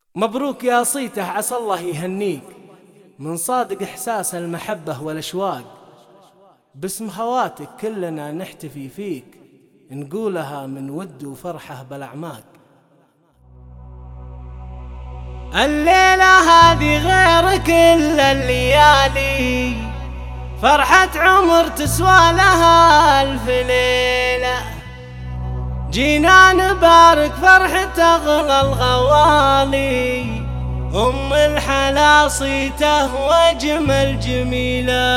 مبروك يا صيته، عسى الله يهنيك من صادق إحساس المحبة والأشواق. باسم خواتك كلنا نحتفي فيك، نقولها من ود وفرحة بالأعماق. الليلة هذه غير كل الليالي، فرحة عمر تسوى لها ألف ليلة. جينا نبارك فرحة أغلى الغوالي، أم الحلا صيته وجمل جميلة.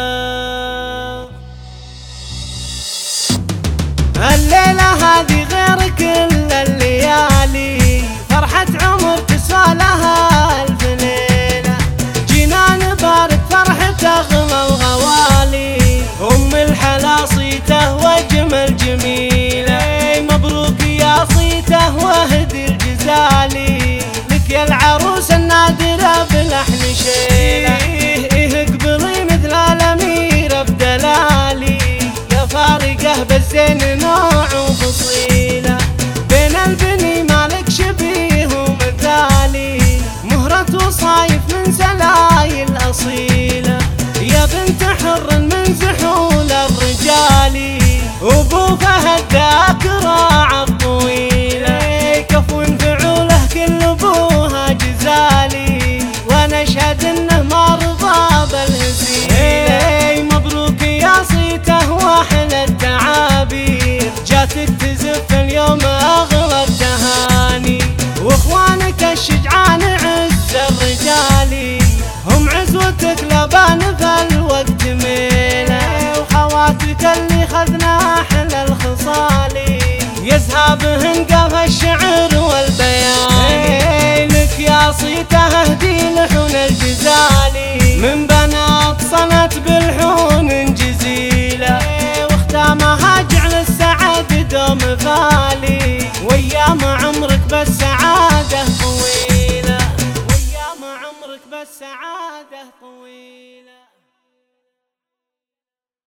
الليلة هذه غير كل الليالي، فرحة عمر تسوى لها ألف ليلة. جينا نبارك فرحة أغلى الغوالي، أم الحلا صيته وجمل جميلة. مبروك يا صيته واهدي الجزالي، لك يا العروس النادرة بلحن شيلة. اقبلي مثل الأميرة بدلالي، يا فارقة بالزين نوع وفصيلة. بين البني مالك شبيه ومثالي، مهرة وصايف من سلايل أصيلة. يا بنت حر من زحول الرجال، وابو فهد ذاك راعى الطويلة. كفو فعوله كل ابوها جزالي، وانا اشهد انه ما رضى بالهزيلة. مبروك يا صيته واحلى التعابير، جاتك تزف اليوم اغلى التهاني. واخوانك الشجعان عز الرجالي، هم عزوتك لبان فالوقت ميله. وخواتك اللي خذنا احلى الخصالي، يزهابهن قف الشعر والبيان. لك يا صيته اهدي لحون الجزالي، من بنات صنت بالحون جزيله. واختامها جعل السعد دوم فالي، وايام عمرك بالسعاده طويله. وايام عمرك بالسعاده طويله.